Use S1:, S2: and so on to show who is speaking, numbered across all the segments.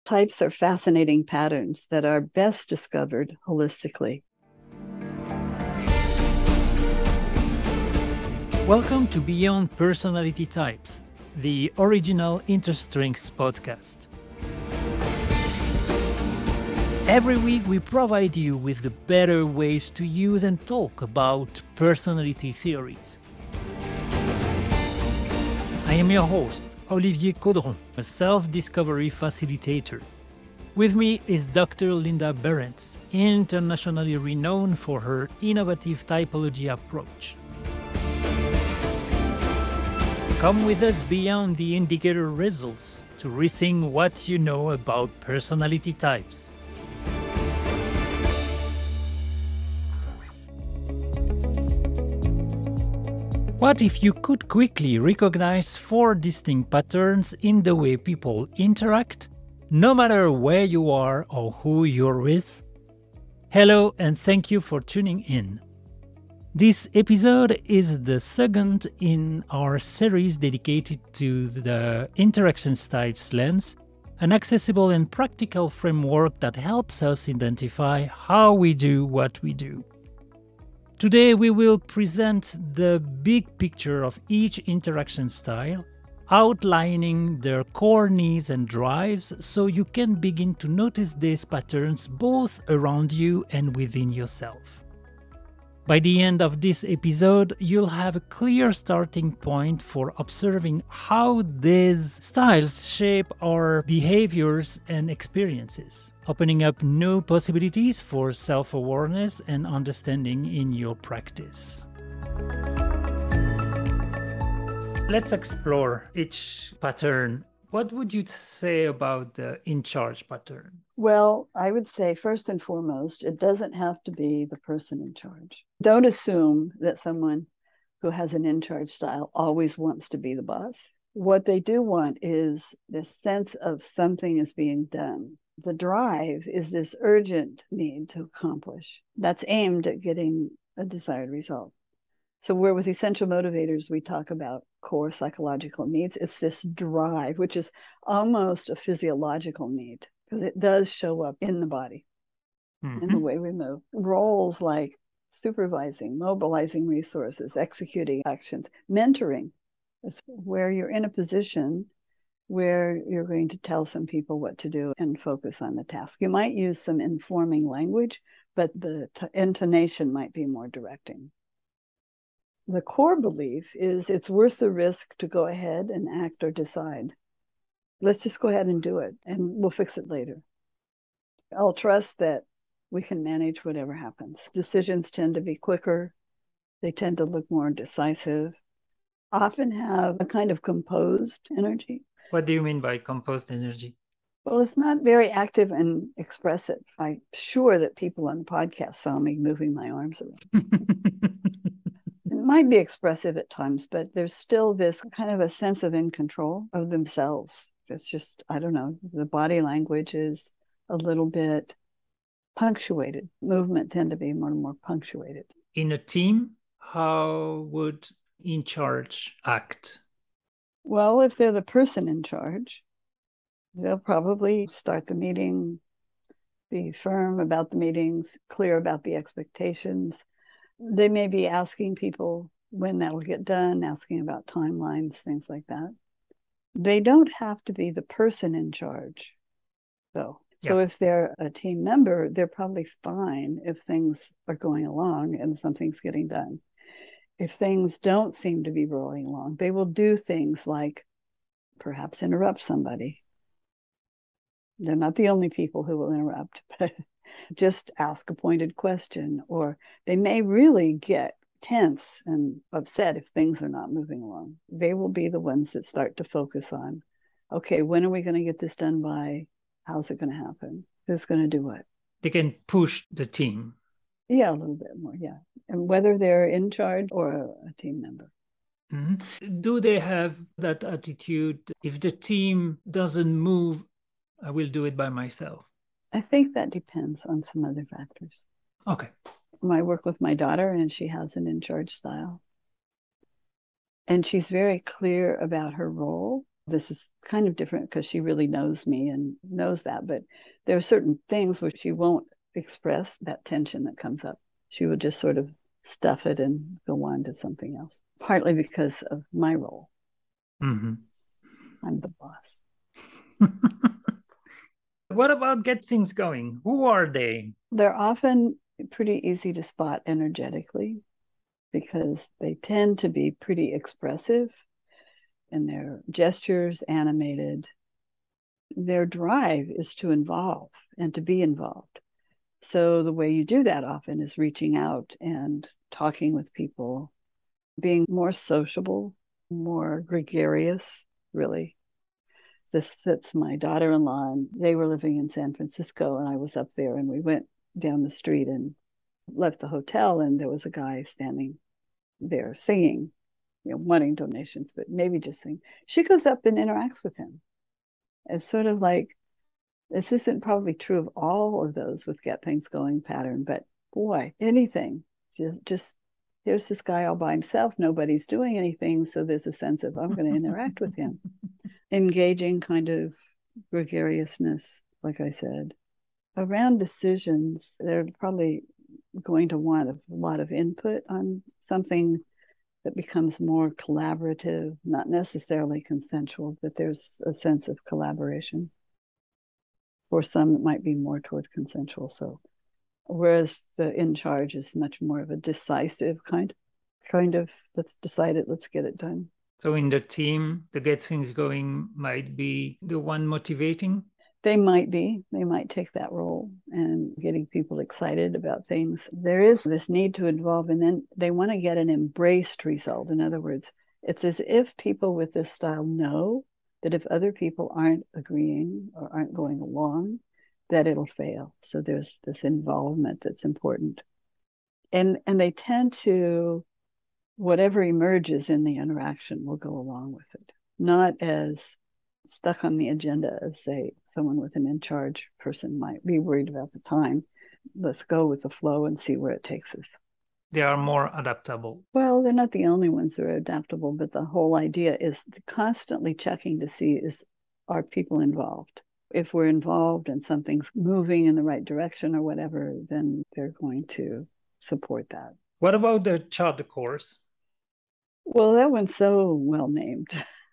S1: Types are fascinating patterns that are best discovered holistically.
S2: Welcome to Beyond Personality Types, the original InterStrengths podcast. Every week we provide you with the better ways to use and talk about personality theories. I am your host, Olivier Caudron, a self-discovery facilitator. With me is Dr. Linda Berens, internationally renowned for her innovative typology approach. Come with us beyond the indicator results to rethink what you know about personality types. What if you could quickly recognize 4 distinct patterns in the way people interact, no matter where you are or who you're with? Hello, and thank you for tuning in. This episode is the second in our series dedicated to the interaction styles lens, an accessible and practical framework that helps us identify how we do what we do. Today we will present the big picture of each interaction style, outlining their core needs and drives so you can begin to notice these patterns both around you and within yourself. By the end of this episode, you'll have a clear starting point for observing how these styles shape our behaviors and experiences, opening up new possibilities for self-awareness and understanding in your practice. Let's explore each pattern. What would you say about the in-charge pattern?
S1: Well, I would say first and foremost, it doesn't have to be the person in charge. Don't assume that someone who has an in-charge style always wants to be the boss. What they do want is this sense of something is being done. The drive is this urgent need to accomplish that's aimed at getting a desired result. So where with essential motivators, we talk about core psychological needs, it's this drive, which is almost a physiological need, because it does show up in the body, in the way we move. Roles like supervising, mobilizing resources, executing actions, mentoring. It's where you're in a position where you're going to tell some people what to do and focus on the task. You might use some informing language, but the intonation might be more directing. The core belief is it's worth the risk to go ahead and act or decide. Let's just go ahead and do it, and we'll fix it later. I'll trust that we can manage whatever happens. Decisions tend to be quicker. They tend to look more decisive, often have a kind of composed energy.
S2: What do you mean by composed energy?
S1: Well, it's not very active and expressive. I'm sure that people on the podcast saw me moving my arms around. It might be expressive at times, but there's still this kind of a sense of in control of themselves. It's just, I don't know, the body language is a little bit punctuated. Movement tend to be more and more punctuated.
S2: In a team, how would in charge act?
S1: Well, if they're the person in charge, they'll probably start the meeting, be firm about the meetings, clear about the expectations. They may be asking people when that'll get done, asking about timelines, things like that. They don't have to be the person in charge, though. Yeah. So if they're a team member, they're probably fine if things are going along and something's getting done. If things don't seem to be rolling along, they will do things like perhaps interrupt somebody. They're not the only people who will interrupt, but just ask a pointed question, or they may really get tense and upset if things are not moving along. They will be the ones that start to focus on, okay, when are we going to get this done by? How's it going to happen? Who's going to do what?
S2: They can push the team.
S1: Yeah, a little bit more, yeah. And whether they're in charge or a team member.
S2: Mm-hmm. Do they have that attitude, if the team doesn't move, I will do it by myself?
S1: I think that depends on some other factors.
S2: Okay.
S1: I work with my daughter, and she has an in-charge style. And she's very clear about her role. This is kind of different because she really knows me and knows that, but there are certain things where she won't express that tension that comes up. She will just sort of stuff it and go on to something else, partly because of my role.
S2: Mm-hmm.
S1: I'm the boss.
S2: What about get things going? Who are they?
S1: They're often pretty easy to spot energetically because they tend to be pretty expressive and their gestures animated. Their drive is to involve and to be involved. So the way you do that often is reaching out and talking with people, being more sociable, more gregarious, really. This fits my daughter-in-law, and they were living in San Francisco, and I was up there, and we went down the street and left the hotel, and there was a guy standing there singing, wanting donations, but maybe just sing. She goes up and interacts with him. It's sort of like, this isn't probably true of all of those with get things going pattern, but boy, anything, just here's this guy all by himself. Nobody's doing anything. So there's a sense of, I'm going to interact with him. Engaging kind of gregariousness, like I said. Around decisions, they're probably going to want a lot of input on something that becomes more collaborative, not necessarily consensual, but there's a sense of collaboration. For some, it might be more toward consensual. So, whereas the in charge is much more of a decisive kind of let's decide it, let's get it done.
S2: So in the team, the get things going might be the one motivating.
S1: They might take that role and getting people excited about things. There is this need to involve, and then they want to get an embraced result. In other words, it's as if people with this style know that if other people aren't agreeing or aren't going along, that it'll fail. So there's this involvement that's important. And they tend to, whatever emerges in the interaction will go along with it, not as stuck on the agenda as, say, someone with an in-charge person might be worried about the time. Let's go with the flow and see where it takes us.
S2: They are more adaptable.
S1: Well, they're not the only ones that are adaptable, but the whole idea is constantly checking to see, are people involved? If we're involved and something's moving in the right direction or whatever, then they're going to support that.
S2: What about the chart de course?
S1: Well, that one's so well named.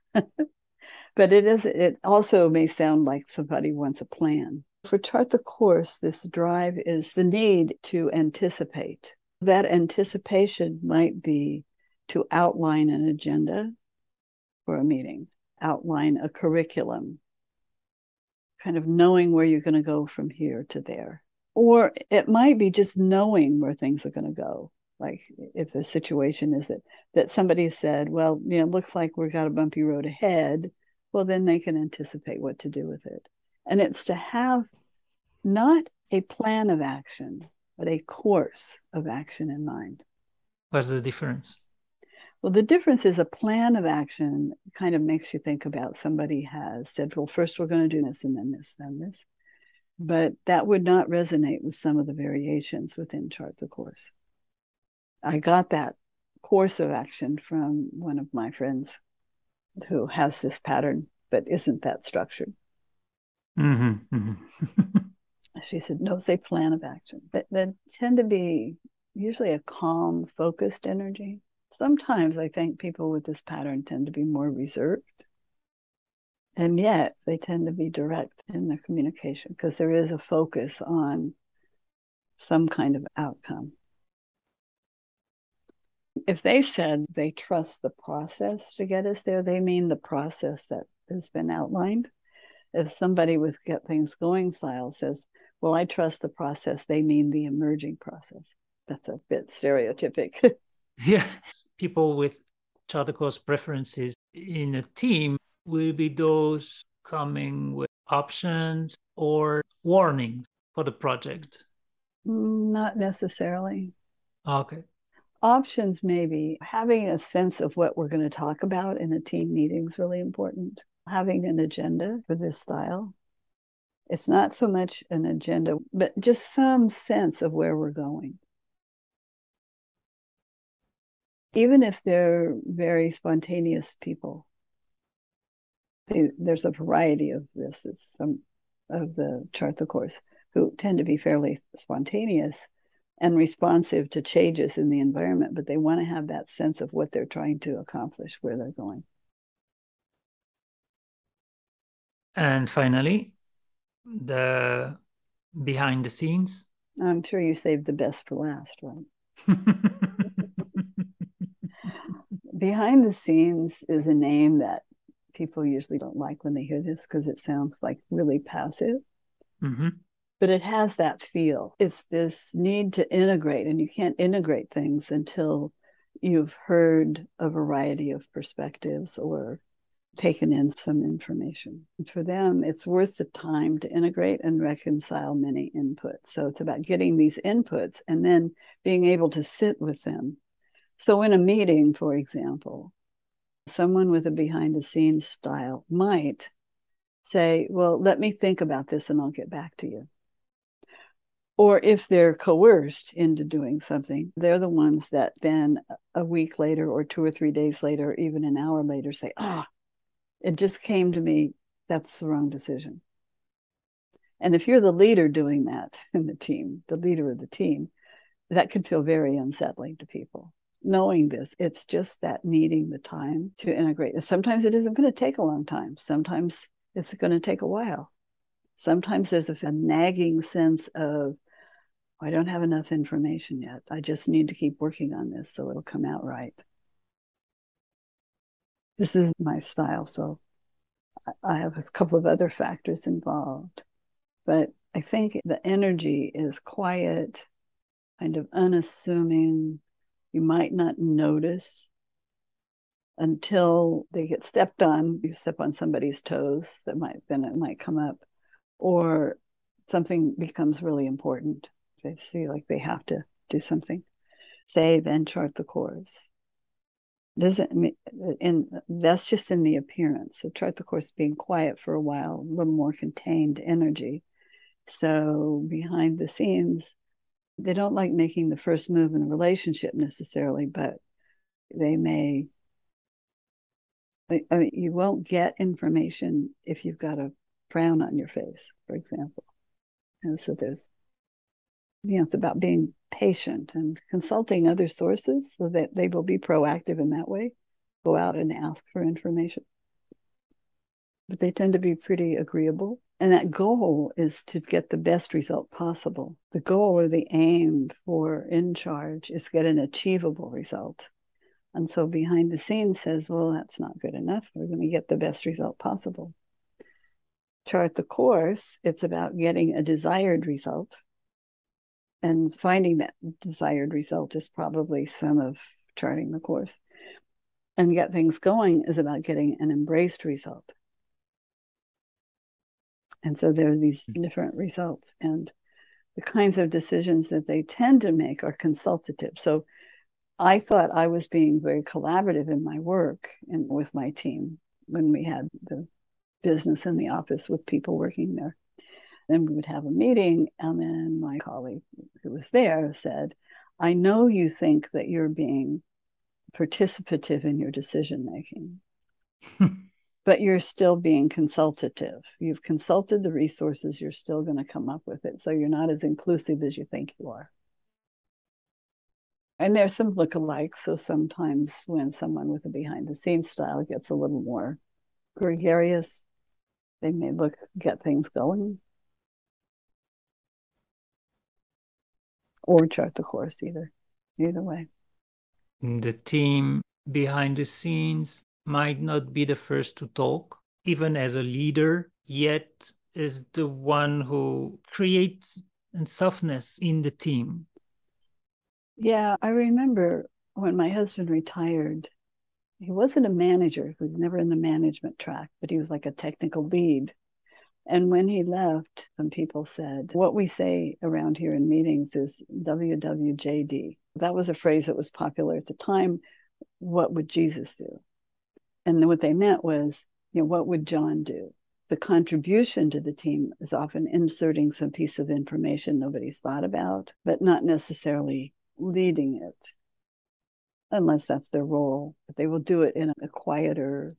S1: But it also may sound like somebody wants a plan. For chart the course, this drive is the need to anticipate. That anticipation might be to outline an agenda for a meeting, outline a curriculum, kind of knowing where you're going to go from here to there. Or it might be just knowing where things are going to go. Like if the situation is that somebody said, well, it looks like we've got a bumpy road ahead, well, then they can anticipate what to do with it. And it's to have not a plan of action, but a course of action in mind.
S2: What's the difference?
S1: Well, the difference is a plan of action kind of makes you think about somebody has said, well, first we're going to do this and then this, then this. But that would not resonate with some of the variations within Chart the Course. I got that course of action from one of my friends who has this pattern, but isn't that structured.
S2: Mm-hmm. Mm-hmm.
S1: She said, no, say plan of action. But they tend to be usually a calm, focused energy. Sometimes I think people with this pattern tend to be more reserved. And yet they tend to be direct in their communication because there is a focus on some kind of outcome. If they said they trust the process to get us there, they mean the process that has been outlined. If somebody with get things going style says, well, I trust the process, they mean the emerging process. That's a bit stereotypic.
S2: Yeah. People with chart de course preferences in a team will be those coming with options or warnings for the project.
S1: Not necessarily.
S2: Okay.
S1: Options, maybe. Having a sense of what we're going to talk about in a team meeting is really important. Having an agenda for this style. It's not so much an agenda, but just some sense of where we're going. Even if they're very spontaneous people, There's a variety of this. It's some of the Chart the Course who tend to be fairly spontaneous and responsive to changes in the environment, but they want to have that sense of what they're trying to accomplish, where they're going.
S2: And finally, the behind the scenes.
S1: I'm sure you saved the best for last, right? Behind the scenes is a name that people usually don't like when they hear this because it sounds like really passive.
S2: Mm-hmm.
S1: But it has that feel. It's this need to integrate, and you can't integrate things until you've heard a variety of perspectives or taken in some information. And for them, it's worth the time to integrate and reconcile many inputs. So it's about getting these inputs and then being able to sit with them. So in a meeting, for example, someone with a behind the scenes style might say, well, let me think about this and I'll get back to you. Or if they're coerced into doing something, they're the ones that then a week later or 2 or 3 days later, or even an hour later say, it just came to me, that's the wrong decision. And if you're the leader doing that in the team, the leader of the team, that can feel very unsettling to people. Knowing this, it's just that needing the time to integrate. And sometimes it isn't going to take a long time. Sometimes it's going to take a while. Sometimes there's a nagging sense of, I don't have enough information yet. I just need to keep working on this so it'll come out right. This is my style, so I have a couple of other factors involved. But I think the energy is quiet, kind of unassuming. You might not notice until they get stepped on. You step on somebody's toes, then it might come up, or something becomes really important. They see like they have to do something. They then chart the course. That's just in the appearance. So chart the course being quiet for a while, a little more contained energy. So behind the scenes, they don't like making the first move in a relationship necessarily, but they may. I mean, you won't get information if you've got a frown on your face, for example. And so it's about being patient and consulting other sources so that they will be proactive in that way. Go out and ask for information. But they tend to be pretty agreeable. And that goal is to get the best result possible. The goal or the aim for in charge is get an achievable result. And so behind the scenes says, well, that's not good enough. We're going to get the best result possible. Chart the course, it's about getting a desired result. And finding that desired result is probably some of charting the course. And get things going is about getting an embraced result. And so there are these different results. And the kinds of decisions that they tend to make are consultative. So I thought I was being very collaborative in my work and with my team when we had the business in the office with people working there. Then we would have a meeting, and then my colleague who was there said, I know you think that you're being participative in your decision making, but you're still being consultative. You've consulted the resources, you're still going to come up with it. So you're not as inclusive as you think you are. And there's some lookalikes. So sometimes when someone with a behind the scenes style gets a little more gregarious, they may get things going. Or chart the course, either way.
S2: The team behind the scenes might not be the first to talk, even as a leader, yet is the one who creates softness in the team.
S1: Yeah, I remember when my husband retired, he wasn't a manager, he was never in the management track, but he was like a technical lead. And when he left, some people said, what we say around here in meetings is WWJD. That was a phrase that was popular at the time. What would Jesus do? And then what they meant was, what would John do? The contribution to the team is often inserting some piece of information nobody's thought about, but not necessarily leading it, unless that's their role. But they will do it in a quieter,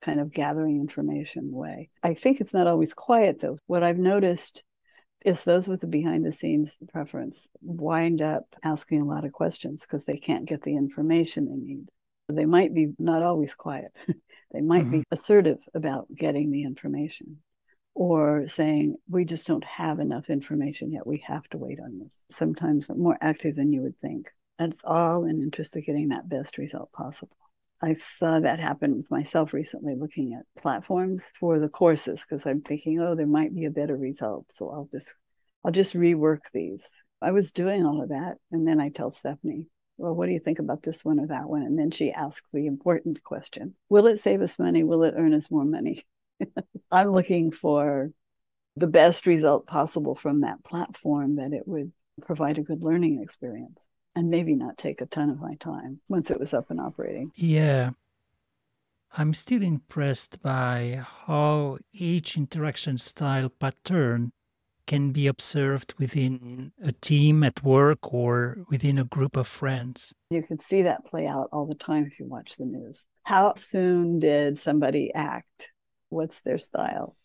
S1: kind of gathering information way. I think it's not always quiet, though. What I've noticed is those with the behind the scenes preference wind up asking a lot of questions because they can't get the information they need. They might be not always quiet. They might be assertive about getting the information or saying, we just don't have enough information yet. We have to wait on this. Sometimes more active than you would think. That's all in interest of getting that best result possible. I saw that happen with myself recently, looking at platforms for the courses, because I'm thinking, oh, there might be a better result. So I'll just rework these. I was doing all of that. And then I tell Stephanie, well, what do you think about this one or that one? And then she asked the important question, will it save us money? Will it earn us more money? I'm looking for the best result possible from that platform, that it would provide a good learning experience and maybe not take a ton of my time once it was up and operating.
S2: Yeah. I'm still impressed by how each interaction style pattern can be observed within a team at work or within a group of friends.
S1: You can see that play out all the time if you watch the news. How soon did somebody act? What's their style?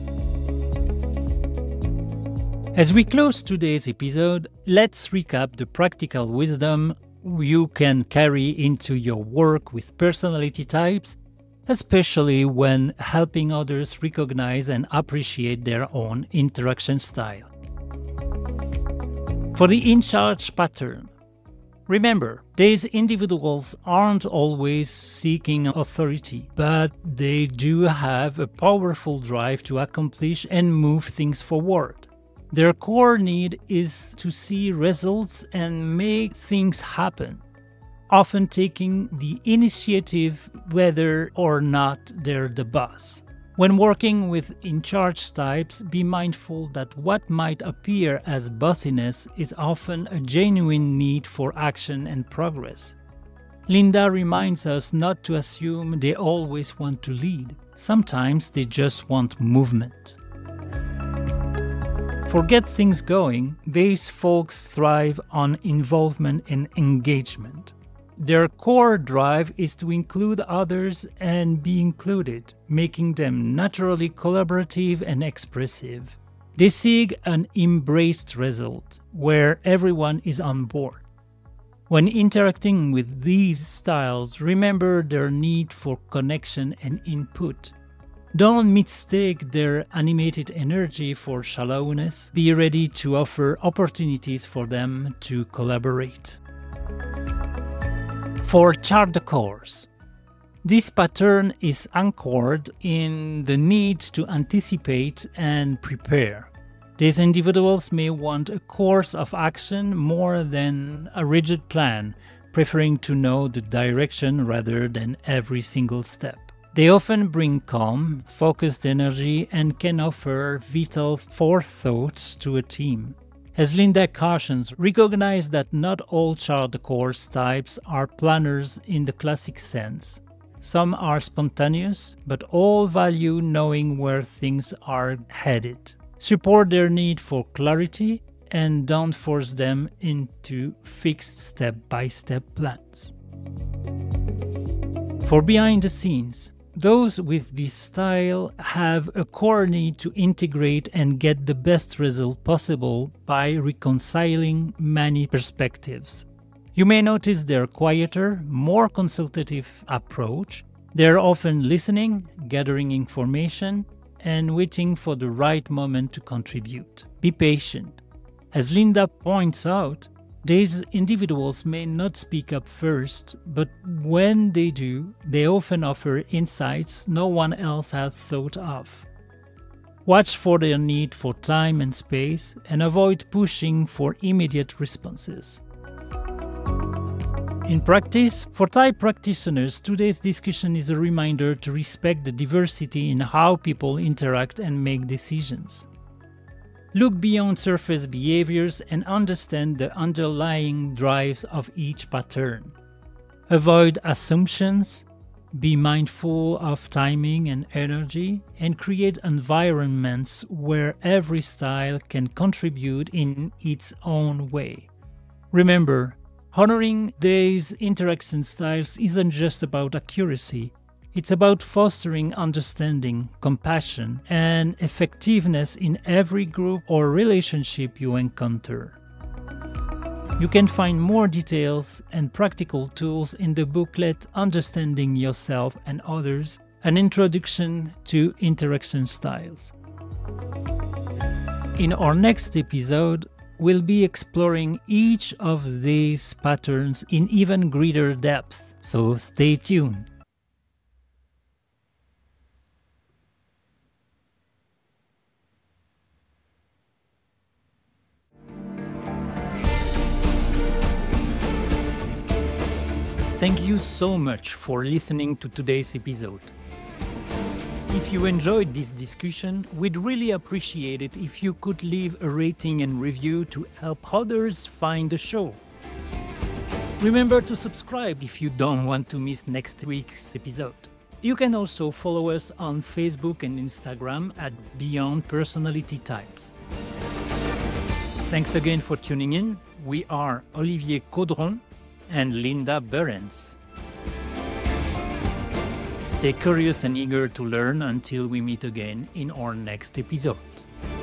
S2: As we close today's episode, let's recap the practical wisdom you can carry into your work with personality types, especially when helping others recognize and appreciate their own interaction style. For the in-charge pattern, remember, these individuals aren't always seeking authority, but they do have a powerful drive to accomplish and move things forward. Their core need is to see results and make things happen, often taking the initiative whether or not they're the boss. When working with in-charge types, be mindful that what might appear as bossiness is often a genuine need for action and progress. Linda reminds us not to assume they always want to lead. Sometimes they just want movement. For Get Things Going, these folks thrive on involvement and engagement. Their core drive is to include others and be included, making them naturally collaborative and expressive. They seek an embraced result, where everyone is on board. When interacting with these styles, remember their need for connection and input. Don't mistake their animated energy for shallowness. Be ready to offer opportunities for them to collaborate. For chart the course, this pattern is anchored in the need to anticipate and prepare. These individuals may want a course of action more than a rigid plan, preferring to know the direction rather than every single step. They often bring calm, focused energy and can offer vital forethought to a team. As Linda cautions, recognize that not all chart the course types are planners in the classic sense. Some are spontaneous, but all value knowing where things are headed. Support their need for clarity and don't force them into fixed step-by-step plans. For behind the scenes, those with this style have a core need to integrate and get the best result possible by reconciling many perspectives. You may notice their quieter, more consultative approach. They're often listening, gathering information, and waiting for the right moment to contribute. Be patient. As Linda points out, these individuals may not speak up first, but when they do, they often offer insights no one else has thought of. Watch for their need for time and space and avoid pushing for immediate responses. In practice, for type practitioners, today's discussion is a reminder to respect the diversity in how people interact and make decisions. Look beyond surface behaviors and understand the underlying drives of each pattern. Avoid assumptions, be mindful of timing and energy, and create environments where every style can contribute in its own way. Remember, honoring these interaction styles isn't just about accuracy, It's about fostering understanding, compassion, and effectiveness in every group or relationship you encounter. You can find more details and practical tools in the booklet Understanding Yourself and Others, an introduction to interaction styles. In our next episode, we'll be exploring each of these patterns in even greater depth, so stay tuned. Thank you so much for listening to today's episode. If you enjoyed this discussion, we'd really appreciate it if you could leave a rating and review to help others find the show. Remember to subscribe if you don't want to miss next week's episode. You can also follow us on Facebook and Instagram at Beyond Personality Types. Thanks again for tuning in. We are Olivier Caudron and Linda Behrens. Stay curious and eager to learn until we meet again in our next episode.